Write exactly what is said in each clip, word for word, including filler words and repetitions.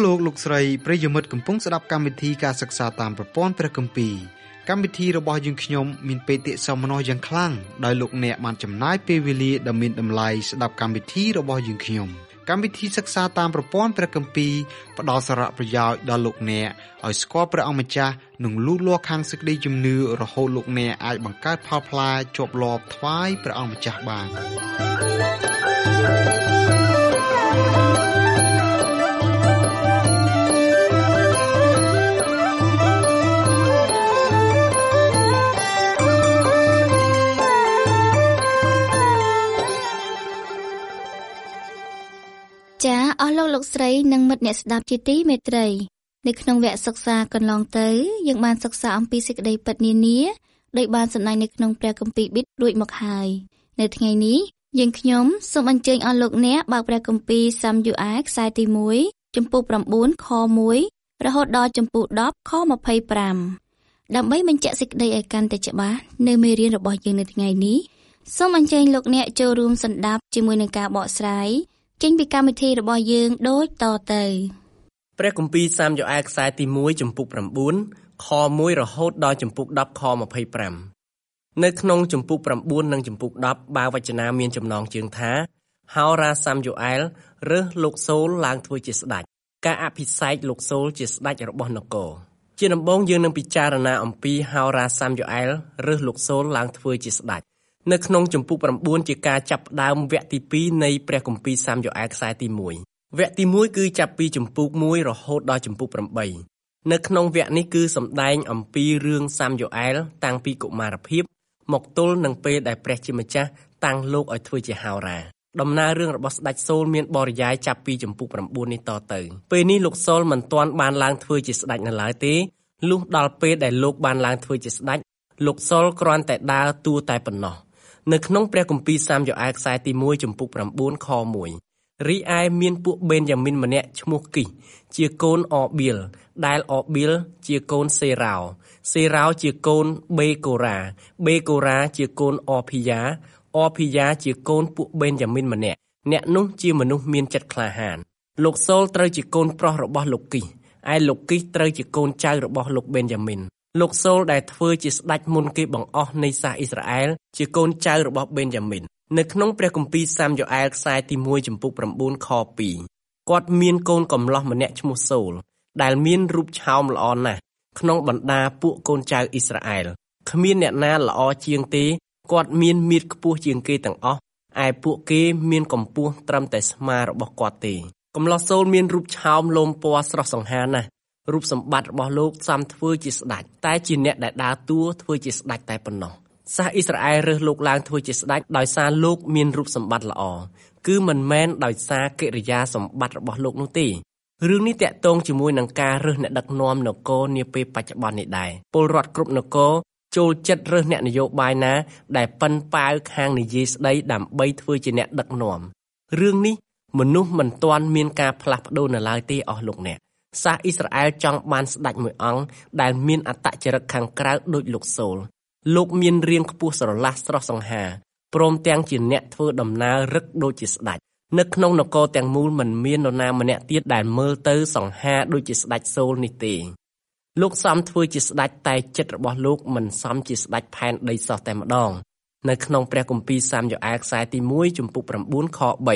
លោកលោកស្រីប្រិយមិត្តកំពុងស្ដាប់កម្មវិធីការសិក្សាតាមប្រព័ន្ធព្រះគម្ពីរកម្មវិធីរបស់យើងខ្ញុំមានបេតិសោមនស្សយ៉ាងខ្លាំងដោយលោកអ្នកបានចំណាយពេលវេលាដ៏មានតម្លៃស្ដាប់កម្មវិធីរបស់យើងខ្ញុំកម្មវិធីសិក្សាតាមប្រព័ន្ធព្រះគម្ពីរផ្ដល់សារៈប្រយោជន៍ដល់លោកអ្នកឲ្យស្គាល់ព្រះអង្គម្ចាស់និងលូតលាស់ខាងសេចក្តីជំនឿរហូតលោកអ្នកអាចបង្កើតផលផ្លែជាប់លាប់ថ្វាយព្រះអង្គម្ចាស់បានចាអស់លោកលោកស្រីនិងមិត្តអ្នកស្ដាប់ជាទីមេត្រីនៅក្នុងវគ្គសិក្សាកន្លងទៅយើងបានសិក្សាអំពីសេចក្តីពិតនានាដោយបានសម្ដែងនៅក្នុងព្រះគម្ពីរប៊ីតរួចមកហើយនៅថ្ងៃនេះយើងខ្ញុំសូមអញ្ជើញអស់លោកអ្នកបើកព្រះគម្ពីរសាមយូអែលខ្សែទីមួយចំពោះ9ខមួយរហូតដល់ចំពោះ10ខ25ដើម្បីបញ្ជាក់សេចក្តីឲ្យកាន់តែច្បាស់នៅមេរៀនរបស់យើងនៅថ្ងៃនេះសូមអញ្ជើញលោកអ្នកចូលរួមសន្តាប់ជាមួយនឹងការបកស្រាយចេញពីកម្មវិធីរបស់យើងដូចតទៅព្រះគម្ពីរសាមយូអែលខ្សែទីមួយចំពុក9ខមួយរហូតដល់ចំពុក10ខ25នៅក្នុងចំពុក9និងចំពុក10បាវចនាមានចំណងជើងថាហោរាសាមយូអែលរើសលោកសូលឡើងធ្វើជាស្ដេចការអភិសេកលោកសូលជាស្ដេចរបស់នគរជាដំបូងយើងនឹងពិចារណាអំពីហោរាសាមយូអែលរើសលោកសូលឡើងធ្វើជាស្ដេចនៅក្នុងចំពុក9ជាការចាប់ផ្ដើមវគ្គទីពីរនៃព្រះគម្ពីរសាមយូអែលខ្សែទីមួយវគ្គទីមួយគឺចាប់ពីចំពុកមួយរហូតដល់ចំពុក8នៅក្នុងវគ្គនេះគឺសម្ដែងអំពីរឿងសាមយូអែលតាំងពីកុមារភាពមកទល់នឹងពេលដែលព្រះជាម្ចាស់តាំងលោកឲ្យធ្វើជាហោរាដំណើររឿងរបស់ស្ដេចសូលមានបរិយាយចាប់ពីចំពុក9នេះតទៅពេលនេះលោកសូលមិនទាន់បានឡើងធ្វើជាស្ដេចនៅឡើយទេលុះដល់ពេលដែលលោកបានឡើងធ្វើជាស្ដេចលោកសូលគ្រាន់តែដើរតួតែប៉ុណ្ណោះនៅក្នុងព្រះគម្ពីរសាមយូអែលខ្សែទីមួយចំពុក9ខមួយរីឯមានពួកបេនយ៉ាមីនម្នាក់ឈ្មោះគីសជាកូនអបៀលដែលអបៀលជាកូនសេរោសេរោជាកូនបេកូរ៉ាបេកូរ៉ាជាកូនអភីយ៉ាអភីយ៉ាជាកូនពួកបេនយ៉ាមីនម្នាក់អ្នកនោះជាមនុស្សមានចិត្តក្លាហានលោកសូលត្រូវជាកូនប្រុសរបស់លោកគីសឯលោកគីសត្រូវជាកូនចៅរបស់លោកបេនយ៉ាមីនលោកសូលដែលធ្វើជាស្ដេចមុនគេបង្អស់នៃសាសអ៊ីស្រាអែលជាកូនចៅរបស់បេនយ៉ាមីននៅក្នុងព្រះគម្ពីរសាមយូអែលខ្សែទីមួយចំពុក9ខ2គាត់មានកូនកំលោះម្នាក់ឈ្មោះសូលដែលមានរូបឆោមល្អណាស់ក្នុងបណ្ដាពួកកូនចៅអ៊ីស្រាអែលគ្មានអ្នកណាល្អជាងទេគាត់មានមាឌខ្ពស់ជាងគេទាំងអស់ឯពួកគេមានកម្ពស់ត្រឹមតែស្មារបស់គាត់ទេកំលោះសូលមានរូបឆោមលោមពណ៌ស្រស់សង្ហាណាស់រូបសម្បត្តិរបស់លោកសមធ្វើជាស្ដេចតែជាអ្នកដែលដើរតួធ្វើជាស្ដេចតែប៉ុណ្ណោះសាសអ៊ីស្រាអែលរើសលោកឡើងធ្វើជាស្ដេចដោយសារលោកមានរូបសម្បត្តិល្អគឺមិនមែនដោយសារកិរិយាសម្បត្តិរបស់លោកនោះទេរឿងនេះតាក់ទងជាមួយនឹងការរើសអ្នកដឹកនាំនគរនាពេលបច្ចុប្បន្ននេះដែរពលរដ្ឋគ្រប់នគរចូលចិត្តរើសអ្នកនយោបាយណាដែលប៉ិនប៉ាវខាងនិយាយស្ដីដើម្បីធ្វើជាអ្នកដឹកនាំរឿងនេះមនុស្សមិនទាន់មានការផ្លាស់ប្ដូរនៅឡើយទេអស់លោកអ្នកសាសអ៊ីស្រាអែលចង់បានស្ដេចមួយអង្គដែលមានអត្តចរិតខាងក្រៅដូចលោកសូលលោកមានរាងខ្ពស់ស្រឡះស្រស់សង្ហាព្រមទាំងជាអ្នកធ្វើដំណើររឹកដូចជាស្ដេចនៅក្នុងនគរទាំងមូលមិនមាននរណាម្នាក់ទៀតដែលមើលទៅសង្ហាដូចជាស្ដេចសូលនេះទេលោកសមធ្វើជាស្ដេចតែចិត្តរបស់លោកមិនសមជាស្ដេចផែនដីសោះតែម្ដងនៅក្នុងព្រះគម្ពីរសាមយូអែលខ្សែទីមួយចំពុក9ខ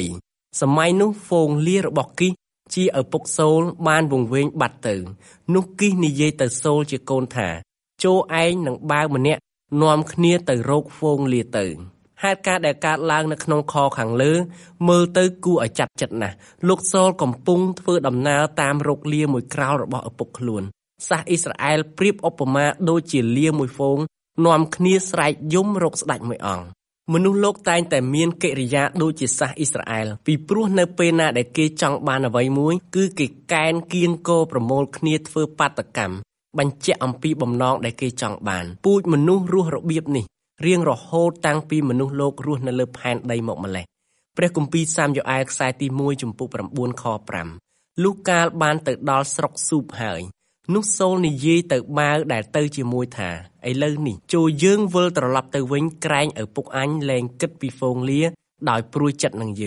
3សម័យនោះហ្វូងលារបស់គីសជាឪពុកសូលបានវង្វេងបាត់ទៅនោះគីសនិយាយទៅសូលជាកូនថាចូលឯងនឹងបាវម្នាក់នាំគ្នាទៅរកហ្វូងលាទៅហេតុការណ៍ដែលកើតឡើងនៅក្នុងខខាងលើមើលទៅគួរឲ្យចាត់ចិត្តណាស់លោកសូលកំពុងធ្វើដំណើរតាមរកលាមួយក្រោលរបស់ឪពុកខ្លួនសាសអ៊ីស្រាអែលប្រៀបឧបមាដូចជាលាមួយហ្វូងនាំគ្នាស្រែកយំរកស្ដេចមួយអង្គមនុស្សលោកតែងតែមានកិរិយាដូចជាសាសអ៊ីស្រាអែលពីព្រោះនៅពេលណាដែលគេចង់បានអ្វីមួយគឺគេកែនគៀងគរប្រមូលគ្នាធ្វើបាតកម្មបញ្ជាក់អំពីបំណងដែលគេចង់បានពូជមនុស្សរស់របៀបនេះរៀងរហូតតាំងពីមនុស្សលោករស់នៅលើផែនដីមកម្លេះព្រះគម្ពីរសាមយូអែលខ្សែទីមួយចំពុក9ខ5លុះកាលបានទៅដល់ស្រុកស៊ូបហើយនោះសូលនិយាយទៅបាវដែលទៅជាមួយថាឥឡូវនេះចូលយើងវិលត្រឡប់ទៅវិញក្រែងឪពុកអញលែងគិតពីហ្វូងលាដោយព្រួយចិត្តនឹងយើង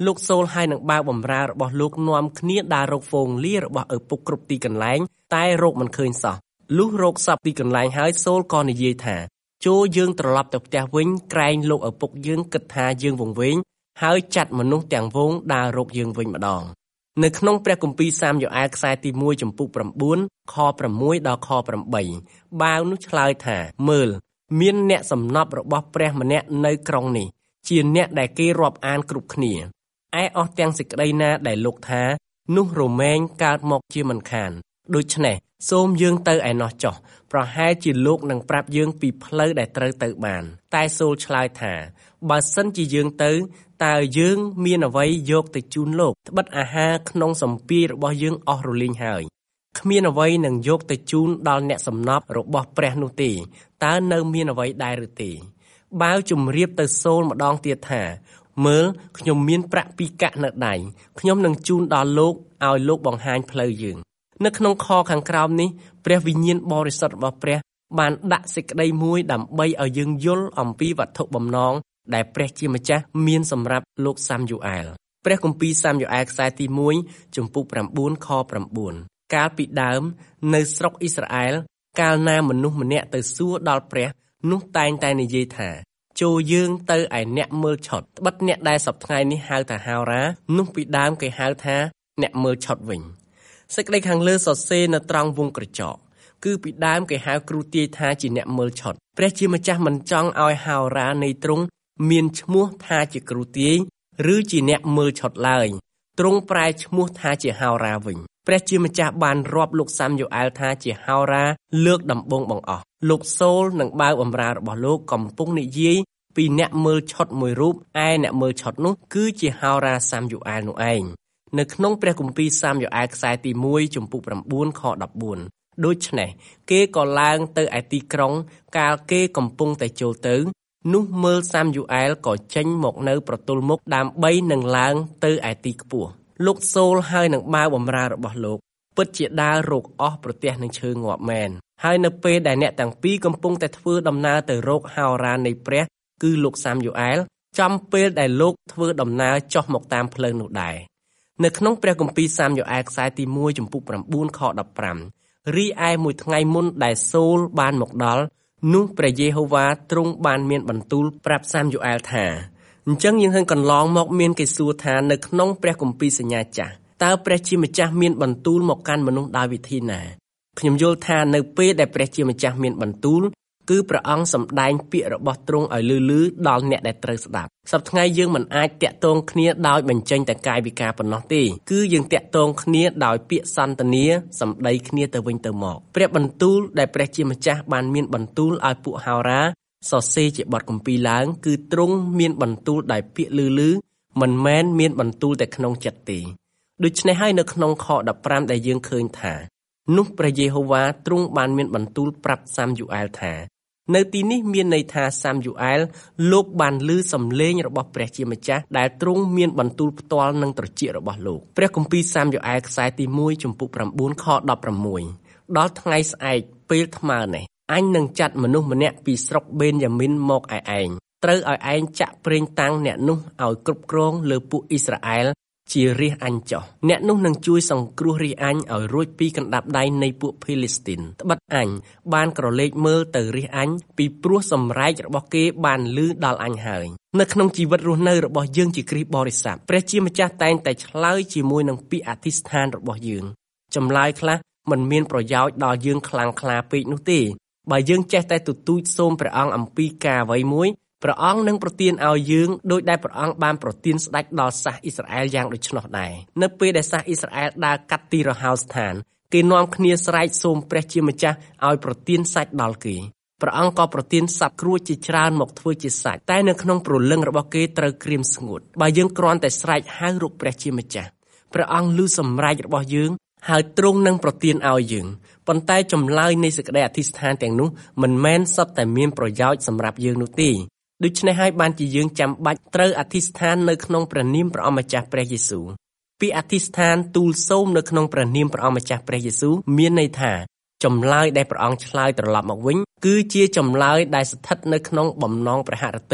លោកសូលហើយនឹងបាវបំរើរបស់លោកនាំគ្នាដើររកហ្វូងលារបស់ឪពុកគ្រប់ទីកន្លែងតែរកមិនឃើញសោះលុះរកសពទីកន្លែងហើយសូលក៏និយាយថាចូលយើងត្រឡប់ទៅផ្ទះវិញក្រែងលោកឪពុកយើងគិតថាយើងវង្វេងហើយចាត់មនុស្សទាំងវងដើររកយើងវិញម្ដងនៅក្នុងព្រះគម្ពីរសាមយ៉ូអែលខ្សែទីមួយចំពុកប្រាំបួនខប្រាំមួយដល់ខប្រាំបីបាវនោះឆ្លើយថាមើលមានអ្នកសំណប់របស់ព្រះម្នាក់នៅក្រុងនេះជាអ្នកដែលគេរាប់អានគ្រប់គ្នាឯអស់ទាំងសេចក្តីណាដែលលោកថានោះរមែងកើតមកជាមិនខានដូច្នេះសូមយើងទៅឯណោះចុះប្រហែលជាលោកនឹងប្រាប់យើងពីផ្លូវដែលត្រូវទៅបានតែសូលឆ្លើយថាបើសិនជាយើងទៅតើយើងមានអ្វីយកទៅជូនលោកត្បិតអាហារក្នុងសម្ពាយរបស់យើងអស់រលីងហើយគ្មានអ្វីនឹងយកទៅជូនដល់អ្នកសំណប់របស់ព្រះនោះទេតើនៅមានអ្វីដែរឬទេបាវជំរាបទៅសូលម្ដងទៀតថាមើលខ្ញុំមានប្រាក់ពីរកាក់នៅដៃខ្ញុំនឹងជូនដល់លោកឲ្យលោកបង្ហាញផ្លូវយើងនៅក្នុងខខាងក្រោមនេះព្រះវិញ្ញាណបរិសុទ្ធរបស់ព្រះបានដាក់សេចក្តីមួយដើម្បីឲ្យយើងយល់អំពីវត្ថុបំណងដែលព្រះជាម្ចាស់មានសម្រាប់លោកសាមយ៉ូអែលព្រះគម្ពីរសាមយ៉ូអែលខ្សែទីមួយចំពុកប្រាំបួនខប្រាំបួនកាលពីដើមនៅស្រុកអ៊ីស្រាអែលកាលណាមនុស្សម្នាក់ទៅសួរដល់ព្រះនោះតែងតែនិយាយថាចូលយើងទៅឯអ្នកមើលឆុតត្បិតអ្នកដែលសប្តាហ៍នេះហៅថាហោរានោះពីដើមគេហៅថាអ្នកមើលឆុតវិញសេចក្តីខាងលើសរសេរនៅត្រង់វងក្រចកគឺពីដើមគេហៅគ្រូទាយថាជាអ្នកមើលឆុតព្រះជាម្ចាស់មិនចង់ឲ្យហោរានៃទ្រង់មានឈ្មោះថាជាគ្រូទាយឬជាអ្នកមើលឆុតឡើយទ្រង់ប្រែឈ្មោះថាជាហោរាវិញព្រះជាម្ចាស់បានរាប់លោកសាមយ៉ូអែលថាជាហោរាលើកដំបូងបង្អស់លោកសូលនិងបាវបម្រើរបស់លោកកំពុងនិយាយពីអ្នកមើលឆុតមួយរូបឯអ្នកមើលឆុតនោះគឺជាហោរាសាមយ៉ូអែលនោះឯងនៅក្នុងព្រះគម្ពីរសាមយ៉ូអែលខ្សែទីមួយចំពុកប្រាំបួនខដប់បួនដូច្នេះគេក៏ឡើងទៅឯទីក្រុងកាលគេកំពុងតែចូលទៅនោះមើលសាមយ៉ូអែលក៏ចេញមកនៅប្រទល់មុខដើម្បីនឹងឡើងទៅឯទីខ្ពស់លោកសូលហើយនឹងបាវបម្រើរបស់លោកពិតជាដើររកអស់ប្រទះនឹងឈើងាប់មែនហើយនៅពេលដែលអ្នកទាំងពីរកំពុងតែធ្វើដំណើរទៅរកហោរានៃព្រះគឺលោកសាមយ៉ូអែលចំពេលដែលលោកធ្វើដំណើរចុះមកតាមផ្លូវនោះដែរនៅក្នុងព្រះគម្ពីរសាមយ៉ូអែលខ្សែទីមួយចំពុកប្រាំបួនខដប់ប្រាំរីឯមួយថ្ងៃមុនដែលសូលបានមកដល់នោះព្រះយេហូវ៉ាទ្រង់បានមានបន្ទូលប្រាប់សាមយ៉ូអែលថាអញ្ចឹងយើងឃើញកន្លងមកមានគេសួរថានៅក្នុងព្រះគម្ពីរសញ្ញាចាស់តើព្រះជាម្ចាស់មានបន្ទូលមកកាន់មនុស្សដោយវិធីណាខ្ញុំយល់ថានៅពេលដែលព្រះជាម្ចាស់មានបន្ទូលគឺព្រះអង្គសម្ដែងពាក្យរបស់ទ្រង់ឲ្យលឺៗដល់អ្នកដែលត្រូវស្ដាប់សប្តាហ៍ថ្ងៃយើងមិនអាចតាក់ទងគ្នាដោយបញ្ចេញតែកាយវិការប៉ុណ្ណោះទេគឺយើងតាក់ទងគ្នាដោយពាក្យសន្ទនាសម្ដីគ្នាទៅវិញទៅមកព្រះបន្ទូលដែលព្រះជាម្ចាស់បានមានបន្ទូលឲ្យពួកហោរាសរសេរជាបទគម្ពីរឡើងគឺទ្រង់មានបន្ទូលដោយពាក្យលឺៗមិនមែនមានបន្ទូលតែក្នុងចិត្តទេដូច្នេះហើយនៅក្នុងខដប់ប្រាំដែលយើងឃើញថានោះព្រះយេហូវ៉ាទ្រង់បានមានបន្ទូលប្រាប់សាមយ៉ូអែលថានៅទីនេះមានន័យថាសាមយ៉ូអែលលោកបានឮសំឡេងរបស់ព្រះជាម្ចាស់ដែលទ្រង់មានបន្ទូលផ្ទាល់នឹងត្រចៀករបស់លោកព្រះគម្ពីរសាមយ៉ូអែលខ្សែទីមួយចំពុកប្រាំបួនខដប់ប្រាំមួយដល់ថ្ងៃស្អែកពេលថ្មើរនេះអញនឹងចាត់មនុស្សម្នាក់ពីស្រុកបេនយ៉ាមីនមកឯឯងត្រូវឲ្យឯងចាក់ប្រេងតាំងអ្នកនោះឲ្យគ្រប់គ្រងលើពួកអ៊ីស្រាអែលជារាជអញចោះអ្នកនោះនឹងជួយសង្គ្រោះរាជអញឲ្យរួចពីកណ្ដាប់ដៃនៃពួកភីលីស្ទីនត្បិតអញបានក្រឡេកមើលទៅរាជអញពីព្រោះសម្រែករបស់គេបានលឺដល់អញហើយនៅក្នុងជីវិតរស់នៅរបស់យើងជាគ្រីស្ទបរិស័ទព្រះជាម្ចាស់តែងតែឆ្លើយជាមួយនឹងពាក្យអធិស្ឋានរបស់យើងចម្លើយខ្លះមិនមានប្រយោជន៍ដល់យើងខ្លាំងក្លាពេកនោះទេបើយើងចេះតែទទូចសូមព្រះអង្គអំពីការអ្វីមួយព្រះអង្គនឹងប្រទានឲ្យយើងដោយដែលព្រះអង្គបានប្រទានស្ដេចដល់សាសអ៊ីស្រាអែលយ៉ាងដូច្នោះដែរនៅពេលដែលសាសអ៊ីស្រាអែលដើរកាត់ទីរហោស្ថានគេនាំគ្នាស្រែកសូមព្រះជាម្ចាស់ឲ្យប្រទានសាច់ដល់គេព្រះអង្គក៏ប្រទានសត្វគ្រួចជាច្រើនមកធ្វើជាសាច់តែនៅក្នុងព្រលឹងរបស់គេត្រូវក្រៀមស្ងួតបើយើងគ្រាន់តែស្រែកហៅរកព្រះជាម្ចាស់ព្រះអង្គឮសម្រែករបស់យើងហើយទ្រង់នឹងប្រទានឲ្យយើងប៉ុន្តែចម្លើយនៃសេចក្តីអធិស្ឋានទាំងនោះមិនមែនសុទ្ធតែមានប្រយោជន៍សម្រាប់យើងនោះទេដូច្នេះហើយបានជាយើងចាំបាច់ត្រូវអធិស្ឋាននៅក្នុងព្រះនាមព្រះអម្ចាស់ព្រះយេស៊ូវពាក្យអធិស្ឋានទូលសូមនៅក្នុងព្រះនាមព្រះអម្ចាស់ព្រះយេស៊ូវមានន័យថាចម្លើយដែលព្រះអង្គឆ្លើយត្រឡប់មកវិញគឺជាចម្លើយដែលស្ថិតនៅក្នុងបំណងព្រះハរតី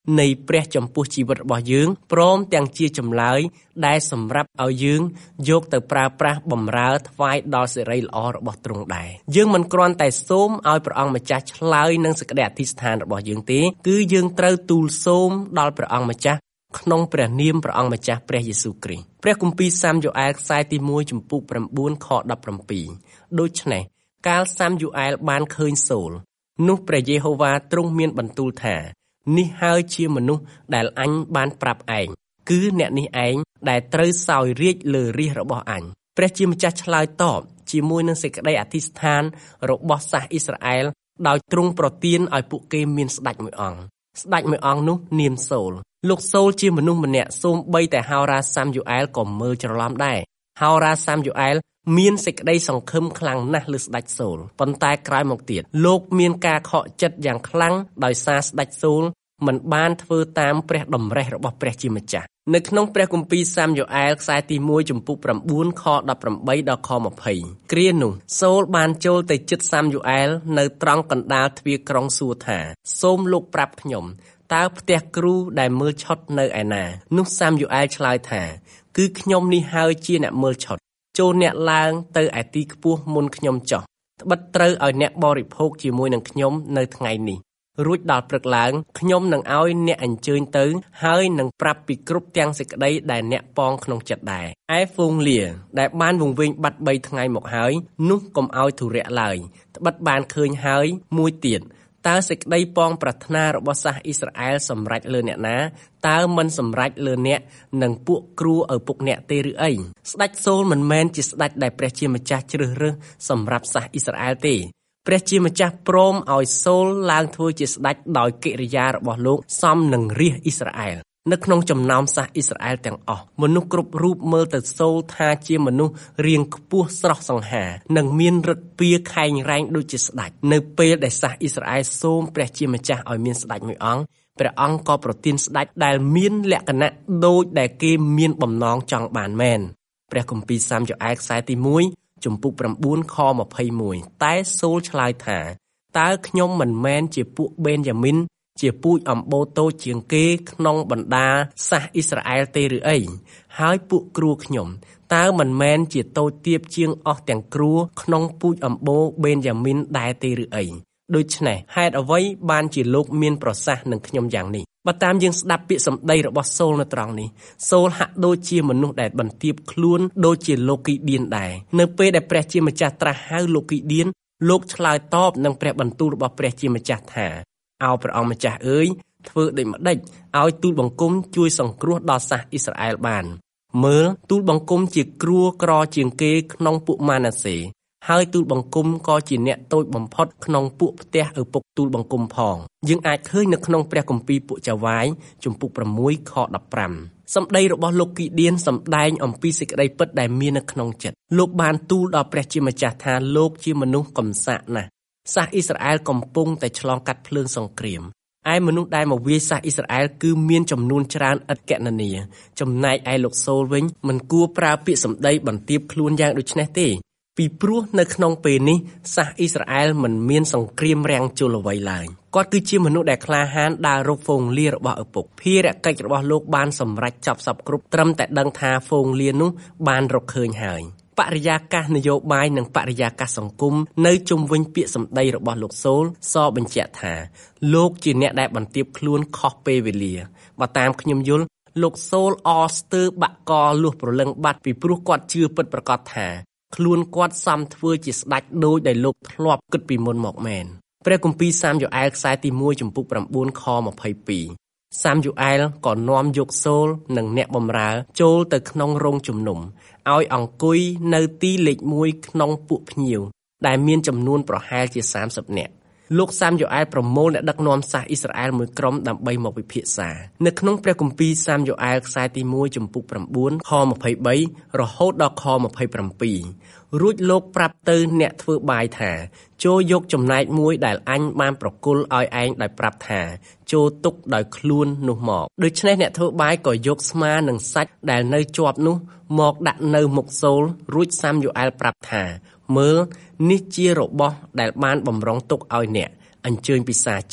នៃព្រះចំពោះជីវិតរបស់យើងព្រមទាំងជាចម្លើយដែលសម្រាប់ឲ្យយើងយកទៅប្រើប្រាស់បម្រើថ្វាយដល់សិរីល្អរបស់ទ្រង់ដែរយើងមិនគ្រាន់តែសូមឲ្យព្រះអង្គម្ចាស់ឆ្លើយនឹងសេចក្តីអធិស្ឋានរបស់យើងទេគឺយើងត្រូវទូលសូមដល់ព្រះអង្គម្ចាស់ក្នុងព្រះនាមព្រះអង្គម្ចាស់ព្រះយេស៊ូវគ្រីស្ទព្រះគម្ពីរសាមយ៉ូអែលខ្សែទីមួយចំពុក9ខដប់ប្រាំពីរដូច្នេះកាលសាមយ៉ូអែលបានឃើញសូលនោះព្រះយេហូវ៉ាទ្រង់មានបន្ទូលថានេះហើយជាមនុស្សដែលអញបានប្រាប់ឯងគឺអ្នកនេះឯងដែលត្រូវសោយរាជ្យលើរាជរបស់អញព្រះជាម្ចាស់ឆ្លើយតបជាមួយនឹងសេចក្តីអធិស្ឋានរបស់សាសអ៊ីស្រាអែលដោយទ្រង់ប្រទានឲ្យពួកគេមានស្ដេចមួយអង្គស្ដេចមួយអង្គនោះនាមសូលលោកសូលជាមនុស្សម្នាក់សូម្បីតែហោរាសាមយ៉ូអែលក៏មើលច្រឡំដែរហោរាសាមយ៉ូអែលមានសេចក្តីសង្ឃឹមខ្លាំងណាស់លើស្ដេចសូលប៉ុន្តែក្រោយមកទៀតលោកមានការខកចិត្តយ៉ាងខ្លាំងដោយសារស្ដេចសូលមិនបានធ្វើតាមព្រះតម្រិះរបស់ព្រះជាម្ចាស់នៅក្នុងព្រះគម្ពីរសាមយ៉ូអែលខ្សែទីមួយចំពុក9ខដប់ប្រាំបីដល់ខ20គ្រានោះសូលបានចូលទៅជិតសាមយ៉ូអែលនៅត្រង់កណ្ដាលទ្វារក្រុងសួរថាសូមលោកប្រាប់ខ្ញុំតើផ្ទះគ្រូដែលមើលឆុតនៅឯណានោះសាមយ៉ូអែលឆ្លើយថាគឺខ្ញុំនេះហើយជាអ្នកមើលឆុតចូលអ្នកឡើងទៅឯទីខ្ពស់មុនខ្ញុំចុះត្បិតត្រូវឲ្យអ្នកបរិភោគជាមួយនឹងខ្ញុំនៅថ្ងៃនេះរួចដល់ព្រឹកឡើងខ្ញុំនឹងឲ្យអ្នកអញ្ជើញទៅហើយនឹងប្រាប់ពីគ្រប់ទាំងសេចក្តីដែលអ្នកប៉ងក្នុងចិត្តដែរឯហ្វូងលាដែលបានវង្វេងបាត់បីថ្ងៃមកហើយនោះកុំឲ្យធុរៈឡើយត្បិតបានឃើញហើយមួយទៀតតើសេចក្តីប៉ងប្រាថ្នារបស់សាសអ៊ីស្រាអែលសម្រេចលើអ្នកណាតើមិនសម្រេចលើអ្នកនិងពួកគ្រូឪពុកអ្នកទេឬអីស្ដេចសូលមិនមែនជាស្ដេចដែលព្រះជាម្ចាស់ជ្រើសរើសសម្រាប់សាសអ៊ីស្រាអែលទេព្រះជាម្ចាស់ព្រមឲ្យសូលឡើងធ្វើជាស្ដេចដោយកិរិយារបស់លោកសមនឹងរាជអ៊ីស្រាអែលនៅក្នុងចំណោមសាសអ៊ីស្រាអែលទាំងអស់មនុស្សគ្រប់រូបមើលទៅសូលថាជាមនុស្សរាងខ្ពស់ស្រស់សង្ហានិងមានឫទ្ធិពាខែងរែងដូចជាស្ដេចនៅពេលដែលសាសអ៊ីស្រាអែលសូមព្រះជាម្ចាស់ឲ្យមានស្ដេចមួយអង្គព្រះអង្គក៏ប្រទានស្ដេចដែលមានលក្ខណៈដូចដែលគេមានបំណងចង់បានមែនព្រះគម្ពីរសាមយ៉ូអែលខ្សែទីមួយចំពុក9ខ២១តែសូលឆ្លើយថាតើខ្ញុំមិនមែនជាពួកបេនយ៉ាមីនជាពូជអម្បូរតូចជាងគេក្នុងបណ្ដាសាសអ៊ីស្រាអែលទេឬអីហើយពួកគ្រួខ្ញុំតើមិនមែនជាតូចទាបជាងអស់ទាំងគ្រួក្នុងពូជអម្បូរបេនយ៉ាមីនដែរទេឬអីដូច្នេះហេតុអ្វីបានជាលោកមានប្រសាសន៍នឹងខ្ញុំយ៉ាងនេះបើតាមយើងស្ដាប់ពាក្យសម្ដីរបស់សូលនៅត្រង់នេះសូលហាក់ដូចជាមនុស្សដែលបន្ទាបខ្លួនដូចជាលោកគីឌៀនដែរនៅពេលដែលព្រះជាម្ចាស់ត្រាស់ហៅលោកគីឌៀនលោកឆ្លើយតបនឹងព្រះបន្ទូលរបស់ព្រះជាម្ចាស់ថាអោព្រះអង្គម្ចាស់អើយធ្វើដូចម្ដេចឲ្យទូលបង្គំជួយសង្គ្រោះដល់សាសអ៊ីស្រាអែលបានមើលទូលបង្គំជាគ្រួក្រជាងគេក្នុងពួកម៉ាណាសេហើយទូលបង្គំក៏ជាអ្នកតូចបំផុតក្នុងពួកផ្ទះឪពុកទូលបង្គំផងយើងអាចឃើញនៅក្នុងព្រះគម្ពីរពួកចាវាយជំពូក6ខដប់ប្រាំសម្ដីរបស់លោកគីឌៀនសម្ដែងអំពីសេចក្តីពិតដែលមាននៅក្នុងចិត្តលោកបានទូលដល់ព្រះជាម្ចាស់ថាលោកជាមនុស្សកំសាកណាស់សាសអ៊ីស្រាអែលកំពុងតែឆ្លងកាត់ភ្លើងសង្គ្រាមឯមនុស្សដែលមកវាយសាសអ៊ីស្រាអែលគឺមានចំនួនច្រើនឥតគណនាចំណែកឯលោកសូលវិញមិនគួរប្រើពាក្យសម្ដីបន្ទាបខ្លួនយ៉ាងដូចនេះទេពីព្រោះនៅក្នុងពេលនេះសាសអ៊ីស្រាអែលមិនមានសង្គ្រាមរាំងជលអ្វីឡើយគាត់គឺជាមនុស្សដែលក្លាហានដើររកហ្វូងលារបស់ឪពុកភារកិច្ចរបស់លោកបានសម្រេចចប់សពគ្រប់ត្រឹមតែដឹងថាហ្វូងលានោះបានរកឃើញហើយបរិយាកាសនយោបាយនិងបរិយាកាសសង្គមនៅជុំវិញពាក្យសម្ដីរបស់លោកសូលសបញ្ជាក់ថាលោកជាអ្នកដែលបន្ទាបខ្លួនខុសពេលវេលាបើតាមខ្ញុំយល់លោកសូលអស្ទើរបាក់កលួសព្រលឹងបាត់ពីព្រោះគាត់ជឿពិតប្រាកដថាខ្លួនគាត់សមធ្វើជាស្ដេចដូចដែលលោកធ្លាប់គិតពីមុនមកមែនព្រះគម្ពីរសាមយ៉ូអែលខ្សែទីមួយចំពុក9ខ២២សាមយ៉ូអែលក៏នាំយកសូលនិងអ្នកបម្រើចូលទៅក្នុងរោងជំនុំឲ្យអង្គុយនៅទីលេខមួយក្នុងពួកភ្ញៀវដែលមានចំនួនប្រហែលជាសាមសិបនាក់លោកសាមយ៉ូអែលប្រមូលអ្នកដឹកនាំសាសអ៊ីស្រាអែលមួយក្រុមដើម្បីមកពិភាក្សានៅក្នុងព្រះគម្ពីរសាមយ៉ូអែលខ្សែទីមួយចំពុក9ខ២៣រហូតដល់ខ២៧រួចលោកប្រាប់ទៅអ្នកធ្វើបាយថាចូលយកចំណែកមួយដែលអញបានប្រគល់ឲ្យឯងដោយប្រាប់ថាចូលទុកដោយខ្លួននោះមកដូច្នេះអ្នកធ្វើបាយក៏យកស្មានិងសាច់ដែលនៅជាប់នោះមកដាក់នៅមុខសូលរួចសាមយ៉ូអែលប្រាប់ថាមើលនេះជារបស់ដែលបានបំរុងទុកឲ្យអ្នកអញ្ជើញពិសាចុះ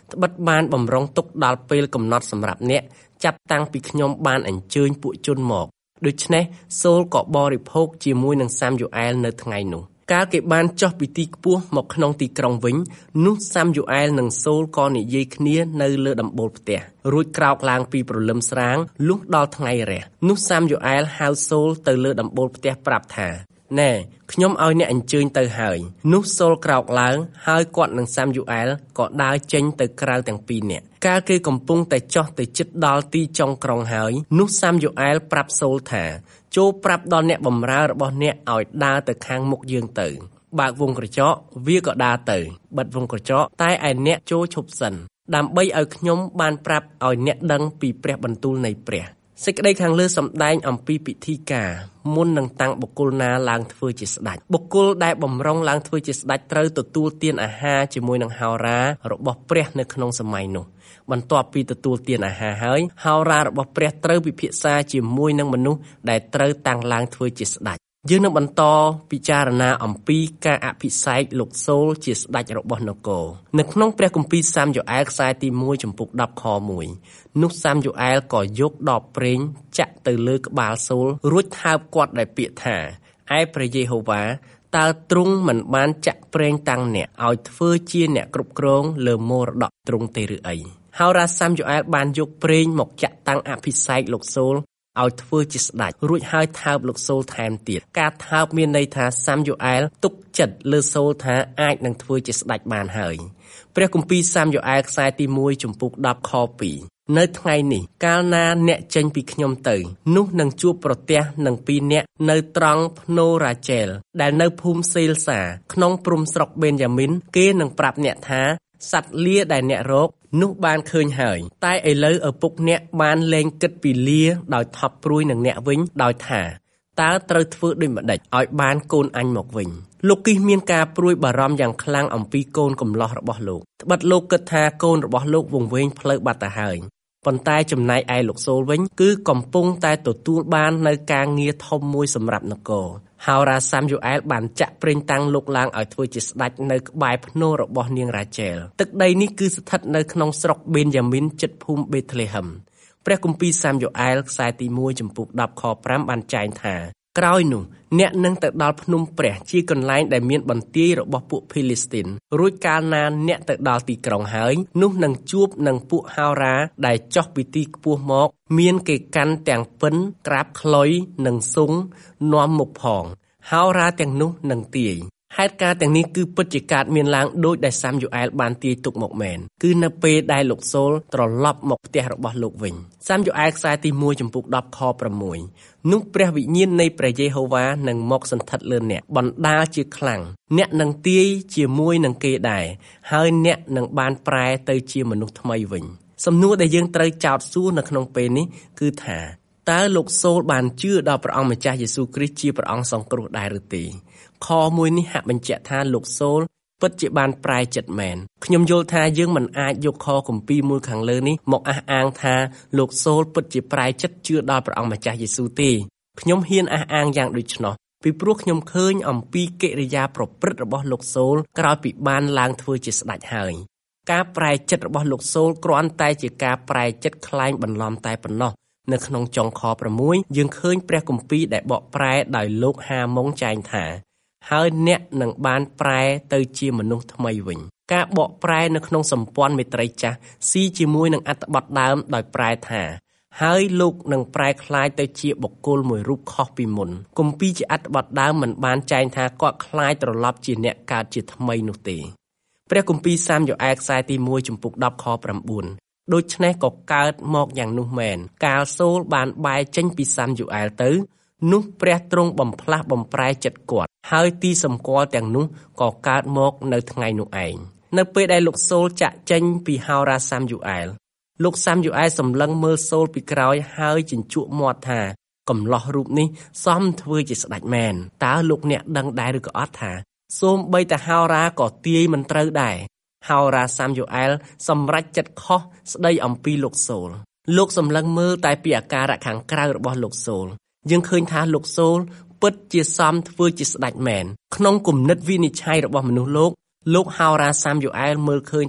ត្បិតបានបំរុងទុកដល់ពេលកំណត់សម្រាប់អ្នកចាប់តាំងពីខ្ញុំបានអញ្ជើញពួកជនមកដូច្នេះសូលក៏បរិភោគជាមួយនឹងសាមយូអែលនៅថ្ងៃនោះកាលគេបានចុះពីទីខ្ពស់មកក្នុងទីក្រុងវិញនោះសាមយូអែលនិងសូលក៏និយាយគ្នានៅលើដំបូលផ្ទះរួចក្រោកឡើងពីព្រលឹមស្រាងលុះដល់ថ្ងៃរះនោះសាមយូអែលហៅសូលទៅលើដំបូលផ្ទះប្រាប់ថាណែខ្ញុំឲ្យអ្នកអញ្ជើញទៅហើយនោះសូលក្រោកឡើងហើយគាត់និងសាមយូអែលក៏ដើរចេញទៅក្រៅទាំងពីរនាក់កាលគេកំពុងតែចុះទៅជិតដល់ទីចុងក្រុងហើយនោះសាមយូអែលប្រាប់សូលថាចូលប្រាប់ដល់អ្នកបម្រើរបស់អ្នកឲ្យដើរទៅខាងមុខយើងទៅបើកវងក្រចកវាក៏ដើរទៅបិទវងក្រចកតែឯអ្នកចូលឈប់សិនដើម្បីឲ្យខ្ញុំបានប្រាប់ឲ្យអ្នកដឹងពីព្រះបន្ទូលនៃព្រះសេចក្តីខាងលើសម្ដែងអំពីពិធីការមុននឹងតាំងបុគ្គលណាឡើងធ្វើជាស្ដេចបុគ្គលដែលបំរុងឡើងធ្វើជាស្ដេចត្រូវទទួលទានអាហារជាមួយនឹងហោរារបស់ព្រះនៅក្នុងសម័យនោះបន្ទាប់ពីទទួលទានអាហារហើយហោរារបស់ព្រះត្រូវពិភាក្សាជាមួយនឹងមនុស្សដែលត្រូវតាំងឡើងធ្វើជាស្ដេចយើងនឹងបន្តពិចារណាអំពីការអភិសេកលោកសូលជាស្ដេចរបស់នគរនៅក្នុងព្រះគម្ពីរសាមយូអែលខ្សែទីមួយចំពុកដប់ខមួយនោះសាមយូអែលក៏យកដបព្រេងចាក់ទៅលើក្បាលសូលរួចថើបគាត់ដោយពាក្យថាឯព្រះយេហូវ៉ាតើទ្រង់មិនបានចាក់ព្រេងតាំងអ្នកឲ្យធ្វើជាអ្នកគ្រប់គ្រងលើមរតកទ្រង់ទេឬអីហោរាសាមយូអែលបានយកព្រេងមកចាក់តាំងអភិសេកលោកសូលឲ្យធ្វើជាស្ដេចរួចហើយថើបលោកសូលថែមទៀតការថើបមានន័យថាសាមយូអែលទុកចិត្តលើសូលថាអាចនឹងធ្វើជាស្ដេចបានហើយព្រះគម្ពីរសាមយូអែលខ្សែទីមួយចំពុកដប់ខពីរនៅថ្ងៃនេះកាលណាអ្នកចេញពីខ្ញុំទៅនោះនឹងជួបប្រទះនឹងពីរនាក់នៅត្រង់ភ្នូរ៉ាជែលដែលនៅភូមិសេលសាក្នុងព្រំស្រុកបេនយ៉ាមីនគេនឹងប្រាប់អ្នកថាសត្វលាដែលអ្នករកនោះបានឃើញហើយតែឥឡូវឪពុកអ្នកបានលែងគិតពីលាដោយថប់ព្រួយនឹងអ្នកវិញដោយថាតើត្រូវធ្វើដូចម្ដេចឲ្យបានកូនអញមកវិញលោកគិសមានការព្រួយបារម្ភយ៉ាងខ្លាំងអំពីកូនកំលោះរបស់លោកត្បិតលោកគិតថាកូនរបស់លោកវង្វេងផ្លូវបាត់ទៅហើយប៉ុន្តែចំណែកឯលោកសូលវិញគឺកំពុងតែទទួលបាននៅការងារធំមួយសម្រាប់នគរហោរាសាមយូអែលបានចាក់ព្រេងតាំងលោកឡើងឲ្យធ្វើជាស្ដេចនៅក្បែរភ្នូររបស់នាងរ៉ាជែលទឹកដីនេះគឺស្ថិតនៅក្នុងស្រុកបេនយ៉ាមីនជិតភូមិបេត្លេហឹមព្រះគម្ពីរសាមយូអែលខ្សែទីមួយចំពុកដប់ខប្រាំបានចែងថាក្រោយនោះអ្នកនឹងទៅដល់ភ្នំព្រះជាកន្លែងដែលមានបន្ទាយរបស់ពួកភីលីស្ទីនរួចកាលណាអ្នកទៅដល់ទីក្រុងហើយនោះនឹងជួបនឹងពួកហោរាដែលចុះពីទីខ្ពស់មកមានគេកាន់ទាំងពិនក្រាបខ្លុយនិងស៊ុងនាំមុខផងហោរាទាំងនោះនឹងទាយហេតុការណ៍ទាំងនេះគឺពិតជាកើតមានឡើងដោយដែលសាមយូអែលបានទាយទុកមកមែនគឺនៅពេលដែលលោកសូលត្រឡប់មកផ្ទះរបស់លោកវិញសាមយូអែលខ្សែទីមួយចំពុកដប់ខប្រាំមួយនោះព្រះវិញ្ញាណនៃព្រះយេហូវ៉ានឹងមកសន្ធិដ្ឋលើអ្នកបណ្ដាលជាខ្លាំងអ្នកនឹងទាយជាមួយនឹងគេដែរហើយអ្នកនឹងបានប្រែទៅជាមនុស្សថ្មីវិញសំណួរដែលយើងត្រូវចោទសួរនៅក្នុងពេលនេះគឺថាតើលោកសូលបានជឿដល់ព្រះអង្គម្ចាស់យេស៊ូវគ្រីស្ទជាព្រះអង្គសង្គ្រោះដែរឬទេខមួយនេះហាក់បញ្ជាក់ថាលោកសូលពិតជាបានប្រែចិត្តមែនខ្ញុំយល់ថាយើងមិនអាចយកខគម្ពីរមួយខាងលើនេះមកអះអាងថាលោកសូលពិតជាប្រែចិត្តជឿដល់ព្រះអង្គម្ចាស់យេស៊ូវទេខ្ញុំហ៊ានអះអាងយ៉ាងដូច្នោះពីព្រោះខ្ញុំឃើញអំពីកិរិយាប្រព្រឹត្តរបស់លោកសូលក្រោយពីបានឡើងធ្វើជាស្ដេចហើយការប្រែចិត្តរបស់លោកសូលគ្រាន់តែជាការប្រែចិត្តคล้ายបន្លំតែប៉ុណ្ណោះនៅក្នុងចុងខប្រាំមួយយើងឃើញព្រះគម្ពីរដែលបកប្រែដោយលោកហាម៉ុងចែងថាហើយអ្នកនឹងបានប្រែទៅជាមនុស្សថ្មីវិញការបកប្រែនៅក្នុងសម្ព័ន្ធមេត្រីចាស់ស៊ីជាមួយនឹងអត្ថបទដើមដោយប្រែថាហើយលោកនឹងប្រែក្លាយទៅជាបុគ្គលមួយរូបខុសពីមុនគម្ពីរជាអត្ថបទដើមមិនបានចែងថាគាត់ក្លាយត្រឡប់ជាអ្នកកើតជាថ្មីនោះទេព្រះគម្ពីរសាមយូអែលខ្សែទីមួយចំពុកដប់ខប្រាំបួនដូច្នេះក៏កើតមកយ៉ាងនោះមែនកាលសូលបានបែរចេញពីសាមយូអែលទៅនោះព្រះទ្រង់បំផ្លាស់បំប្រែចិត្តគាត់ហើយទីសម្គាល់ទាំងនោះក៏កើតមកនៅថ្ងៃនោះឯងនៅពេលដែលលោកសូលចាក់ចេញពីហោរាសាមយូអែលលោកសាមយូអែលសម្លឹងមើលសូលពីក្រោយហើយជញ្ជក់មាត់ថាកំឡោះរូបនេះសមធ្វើជាស្ដេចមែនតើលោកអ្នកដឹងដែរឬក៏អត់ថាសូម្បីតែហោរាក៏ទាយមិនត្រូវដែរហោរាសាមយូអែលសម្រេចចិត្តខុសស្ដីអំពីលោកសូលលោកសម្លឹងមើលតែពីអាការៈខាងក្រៅរបស់លោកសូលយើងឃើញថាលោកសូលពិតជាសមធ្វើជាស្ដេចមែនក្នុងគំនិតវិនិច្ឆ័យរបស់មនុស្សលោកលោកហោរាសាមយូអែលមើលឃើញថា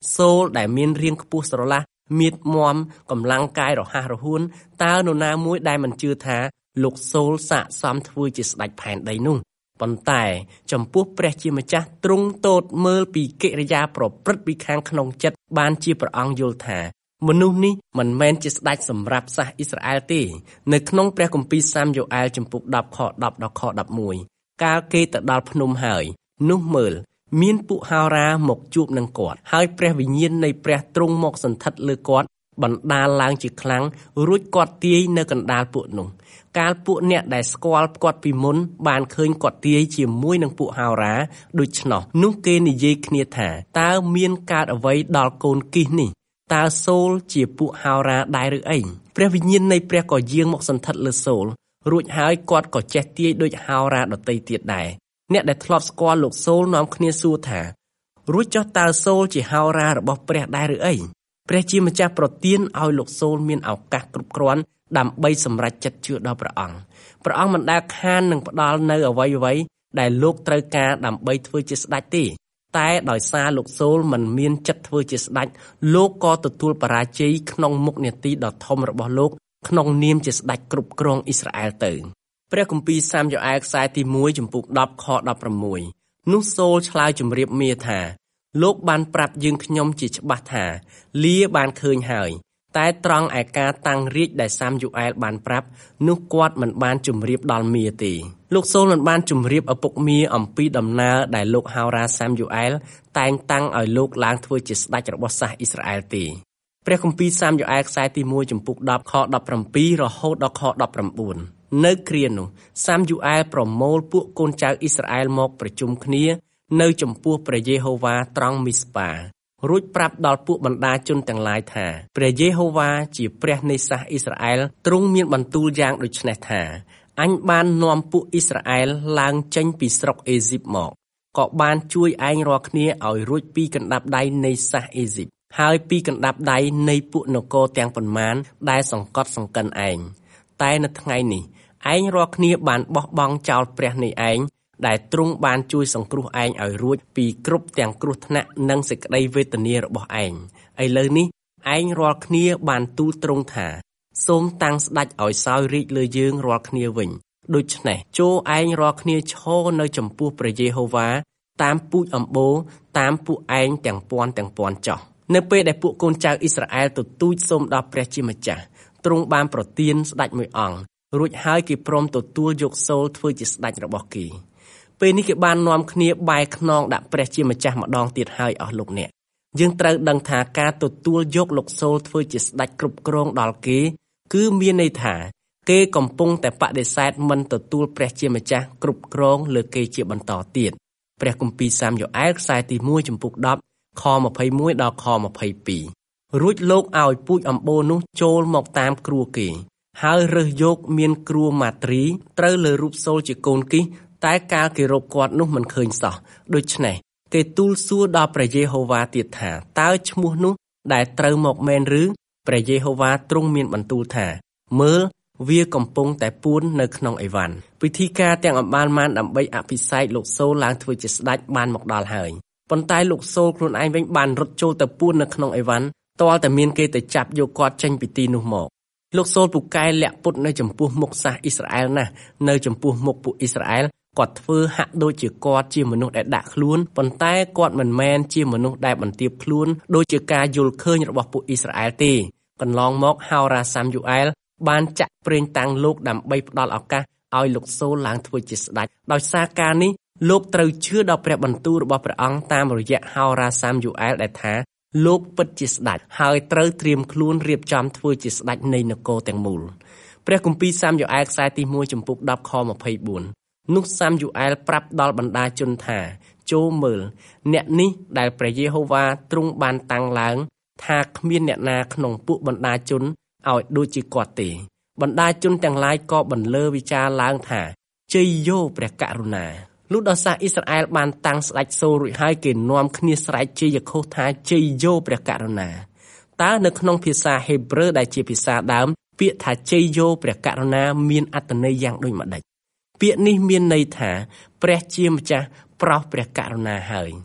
សូលដែលមានរាងខ្ពស់ស្រឡះមៀតមាំកម្លាំងកាយរហ័សរហួនតើនរណាមួយដែលមិនជឿថាលោកសូលស័ក្តិសមធ្វើជាស្ដេចផែនដីនោះប៉ុន្តែចំពោះព្រះជាម្ចាស់ទ្រង់ទតមើលពីកិរិយាប្រព្រឹត្តពីខាងក្នុងចិត្តបានជាព្រះអង្គយល់ថាមនុស្សនេះមិនមែនជាស្ដេចសម្រាប់សាសអ៊ីស្រាអែលទេនៅក្នុងព្រះគម្ពីរសាមយ៉ូអែលចំពុកដប់ខដប់ដល់ខដប់មួយកាលគេទៅដល់ភ្នំហើយនោះមើលមានពួកហោរាមកជួបនឹងគាត់ហើយព្រះវិញ្ញាណនៃព្រះទ្រង់មកសន្ធិដ្ឋលើគាត់បណ្ដាលឡើងជាខ្លាំងរួចគាត់ទាយនៅកណ្ដាលពួកនោះកាលពួកអ្នកដែលស្គាល់គាត់ពីមុនបានឃើញគាត់ទាយជាមួយនឹងពួកហោរាដូច្នោះនោះគេនិយាយគ្នាថាតើមានកើតអ្វីដល់កូនគិសនេះតើសូលជាពួកហោរាដែរឬអីព្រះវិញ្ញាណនៃព្រះក៏យាងមកសន្ធិដ្ឋលើសូលរួចហើយគាត់ក៏ចេះទាយដូចហោរាដទៃទៀតដែរអ្នកដែលធ្លាប់ស្គាល់លោកសូលនាំគ្នាសួរថារួចចុះតើសូលជាហោរារបស់ព្រះដែរឬអីព្រះជាម្ចាស់ប្រទានឲ្យលោកសូលមានឱកាសគ្រប់គ្រាន់ដើម្បីសម្រេចចិត្តជឿដល់ព្រះអង្គព្រះអង្គមិនដែលខាននឹងផ្ដល់នៅអ្វីអ្វីដែលលោកត្រូវការដើម្បីធ្វើជាស្ដេចទេតែដោយសារលោកសូលមិនមានចិត្តធ្វើជាស្ដេចលោកក៏ទទួលបរាជ័យក្នុងមុខនាទីដ៏ធំរបស់លោកក្នុងនាមជាស្ដេចគ្រប់គ្រងអ៊ីស្រាអែលទៅព្រះគម្ពីរសាមយ៉ូអែលខ្សែទីមួយចំពុកដប់ខដប់ប្រាំមួយនោះសូលឆ្លើយជម្រាបមារថាលោកបានប្រាប់យើងខ្ញុំជាច្បាស់ថាលាបានឃើញហើយតែត្រង់ឯការតាំងរាជដែលសាមយ៉ូអែលបានប្រាប់នោះគាត់មិនបានជម្រាបដល់មារទេលោកសូលមិនបានជម្រាបឪពុកមារអំពីដំណើរដែលលោកហោរាសាមយ៉ូអែលតែងតាំងឲ្យលោកឡើងធ្វើជាស្ដេចរបស់សាសអ៊ីស្រាអែលទេព្រះគម្ពីរសាមយ៉ូអែលខ្សែទីមួយចំពុកដប់ខដប់ប្រាំពីររហូតដល់ខដប់ប្រាំបួននៅគ្រានោះសាមយ៉ូអែលប្រមូលពួកកូនចៅអ៊ីស្រាអែលមកប្រជុំគ្នានៅចំពោះព្រះយេហូវ៉ាត្រង់មីស្ប៉ារួចប្រាប់ដល់ពួកបណ្ដាជនទាំងឡាយថាព្រះយេហូវ៉ាជាព្រះនៃសាសអ៊ីស្រាអែលទ្រង់មានបន្ទូលយ៉ាងដូចនេះថាអញបាននាំពួកអ៊ីស្រាអែលឡើងចេញពីស្រុកអេស៊ីបមកក៏បានជួយឯងរាល់គ្នាឲ្យរួចពីកណ្ដាប់ដៃនៃសាសអេស៊ីបហើយពីកណ្ដាប់ដៃនៃពួកនគរទាំងប៉ុន្មានដែលសង្កត់សង្កិនឯងតែនៅថ្ងៃនេះឯងរាល់គ្នាបានបោះបង់ចោលព្រះនៃឯងដែលទ្រង់បានជួយសង្គ្រោះឯងឲ្យរួចពីគ្រប់ទាំងគ្រោះថ្នាក់និងសេចក្តីវេទនារបស់ឯងឥឡូវនេះឯងរាល់គ្នាបានទូលទ្រង់ថាសូមតាំងស្ដេចឲ្យសោយរាជ្យលើយើងរាល់គ្នាវិញដូច្នេះចូលឯងរាល់គ្នាឈរនៅចំពោះព្រះយេហូវ៉ាតាមពូជអម្បូរតាមពួកឯងទាំងពាន់ទាំងពាន់ចោះនៅពេលដែលពួកកូនចៅអ៊ីស្រាអែលទទូចសូមដល់ព្រះជាម្ចាស់ទ្រង់បានប្រទានស្ដេចមួយអង្គរួចហើយគេព្រមទទួលយកសូលធ្វើជាស្ដេចរបស់គេពេលនេះគេបាននាំគ្នាបែរខ្នងដាក់ព្រះជាម្ចាស់ម្ដងទៀតហើយអស់លោកអ្នកយើងត្រូវដឹងថាការទទួលយកលោកសូលធ្វើជាស្ដេចគ្រប់គ្រងដល់គេគឺមានន័យថាគេកំពុងតែបដិសេធមិនទទួលព្រះជាម្ចាស់គ្រប់គ្រងលើគេជាបន្តទៀតព្រះគម្ពីរសាមយ៉ូអែលខ្សែទីមួយចំពុកដប់ខម្ភៃមួយដល់ខម្ភៃពីររួចលោកឲ្យពូជអម្បូរនោះចូលមកតាមគ្រួគេហើយរើសយកមានគ្រួម៉ាត្រីត្រូវលើរូបសូលជាកូនគិសតែកាលគេរកគាត់នោះមិនឃើញសោះដូច្នេះគេទូលសួរដល់ព្រះយេហូវ៉ាទៀតថាតើឈ្មោះនោះដែលត្រូវមកមែនឬព្រះយេហូវ៉ាទ្រង់មានបន្ទូលថាមើលវាកំពុងតែពួននៅក្នុងអីវ៉ាន់ពិធីការទាំងអម្បាលម៉ានដើម្បីអភិសេកលោកសូលឡើងធ្វើជាស្ដេចបានមកដល់ហើយប៉ុន្តែលោកសូលខ្លួនឯងវិញបានរត់ចូលទៅពួននៅក្នុងអីវ៉ាន់ទាល់តែមានគេទៅចាប់យកគាត់ចេញពីទីនោះមកលោកសូលពូកែលាក់ពុតនៅចំពោះមុខសាសអ៊ីស្រាអែលណាស់នៅចំពោះមុខពួកអ៊ីស្រាអែលគាត់ធ្វើហាក់ដូចជាគាត់ជាមនុស្សដែលដាក់ខ្លួនប៉ុន្តែគាត់មិនមែនជាមនុស្សដែលបន្ទាបខ្លួនដូចជាការយល់ឃើញរបស់ពួកអ៊ីស្រាអែលទេកន្លងមកហោរាសាមយ៉ូអែលបានចាក់ប្រេងតាំងលោកដើម្បីផ្ដល់ឱកាសឲ្យលោកសូលឡើងធ្វើជាស្ដេចដោយសារការនេះលោកត្រូវជឿដល់ព្រះបន្ទូលរបស់ព្រះអង្គតាមរយៈហោរាសាមយ៉ូអែលដែលថាលោកពិតជាស្ដេចហើយត្រូវត្រៀមខ្លួនរៀបចំធ្វើជាស្ដេចនៃនគរទាំងមូលព្រះគម្ពីរសាមយ៉ូអែលខ្សែទីមួយចំពុកដប់ខម្ភៃបួននោះសាមយ៉ូអែលប្រាប់ដល់បណ្ដាជនថាចូលមើលអ្នកនេះដែលព្រះយេហូវ៉ាទ្រង់បានតាំងឡើងថាគ្មានអ្នកណាក្នុងពួកបណ្ដាជនឲ្យដូចជាគាត់ទេបណ្ដាជនទាំងឡាយក៏បន្លឺវិចារឡើងថាជ័យយោព្រះករុណាលុះដល់សាសអ៊ីស្រាអែលបានតាំងស្ដេចសូលរួចហើយគេនាំគ្នាស្រែកជ័យឃោសថាជ័យយោព្រះករុណាតើនៅក្នុងភាសាហេប្រឺដែលជាភាសាដើមពាក្យថាជ័យយោព្រះករុណាមានអត្ថន័យយ៉ាងដូចម្ដេចពាក្យនេះមានន័យថាព្រះជាម្ចាស់ប្រោសព្រះករុណាហើយ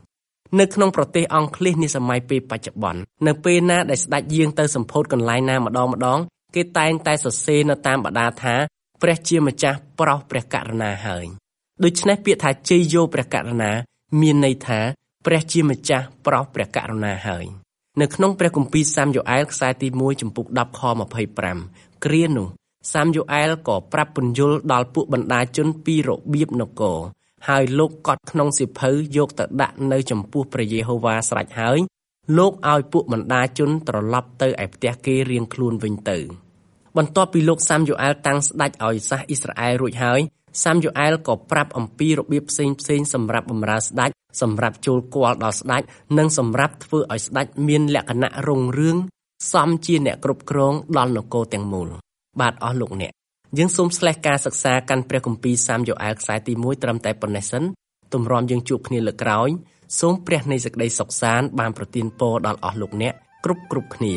នៅក្នុងប្រទេសអង់គ្លេសនាសម័យពេលបច្ចុប្បន្ននៅពេលណាដែលស្ដេចយាងទៅសម្ពោធកន្លែងណាម្ដងម្ដងគេតែងតែសរសេរនៅតាមបដាថាព្រះជាម្ចាស់ប្រោសព្រះករុណាហើយដូច្នេះពាក្យថាជ័យយោព្រះករុណាមានន័យថាព្រះជាម្ចាស់ប្រោសព្រះករុណាហើយនៅក្នុងព្រះគម្ពីរសាមយ៉ូអែលខ្សែទីមួយចំពុកដប់ខម្ភៃប្រាំគ្រានោះសាមយ៉ូអែលក៏ប្រាប់ពន្យល់ដល់ពួកបណ្ដាជនពីរបៀបនគរហើយលោកកត់ក្នុងសៀវភៅយកទៅដាក់នៅចំពោះព្រះយេហូវ៉ាស្រេចហើយលោកឲ្យពួកបណ្ដាជនត្រឡប់ទៅឯផ្ទះគេរៀងខ្លួនវិញទៅបន្ទាប់ពីលោកសាមយ៉ូអែលតាំងស្ដេចឲ្យសាសអ៊ីស្រាអែលរួចហើយសាមយ៉ូអែលក៏ប្រាប់អំពីរបៀបផ្សេងផ្សេងសម្រាប់បម្រើស្ដេចសម្រាប់ចូលគាល់ដល់ស្ដេចនិងសម្រាប់ធ្វើឲ្យស្ដេចមានលក្ខណៈរុងរឿងសមជាអ្នកគ្រប់គ្រងដល់នគរទាំងមូលបាទអស់លោកអ្នកយើងសូមស្លេះការសិក្សាកាន់ព្រះគម្ពីរសាមយ៉ូអែលខ្សែទីមួយត្រឹមតែប៉ុណ្ណេះសិនទម្រាំយើងជួបគ្នាលើកក្រោយសូមព្រះនៃសេចក្តីសុខសាន្តបានប្រទានពរដល់អស់លោកអ្នកគ្រប់គ្រប់គ្នា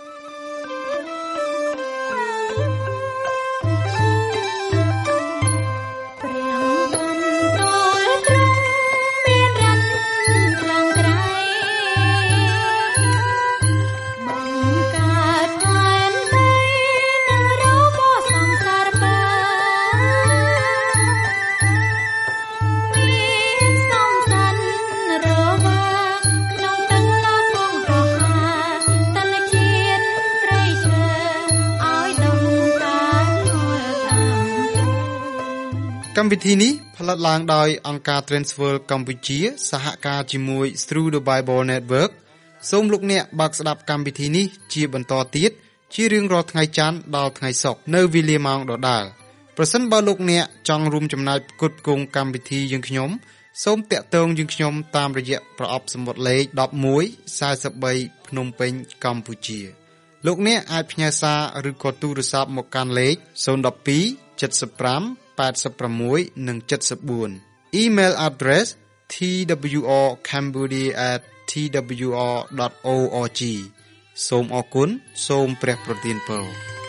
កម្មវិធីនេះផលិតឡើងដោយអង្គការ Transworld កម្ពុជាសហការជាមួយ Through the Bible Network សូមលោកអ្នកបើកស្ដាប់កម្មវិធីនេះជាបន្តទៀតជារៀងរាល់ថ្ងៃច័ន្ទដល់ថ្ងៃសុក្រនៅវេលាម៉ោងដដែលប្រសិនបើលោកអ្នកចង់រួមចំណែកផ្គត់ផ្គង់កម្មវិធីយើងខ្ញុំសូមតាក់ទងយើងខ្ញុំតាមរយៈប្រអប់សំបុត្រលេខដប់មួយ សែនបី ភ្នំពេញកម្ពុជាលោកអ្នកអាចផ្ញើសារឬក៏ទូរស័ព្ទមកកាន់លេខศูนย์ หนึ่ง สอง เจ็ด ห้า แปด หก និង เจ็ด สี่ Email address t w r cambodia at t w r dot org សូមអរគុណសូមព្រះប្រទានពរ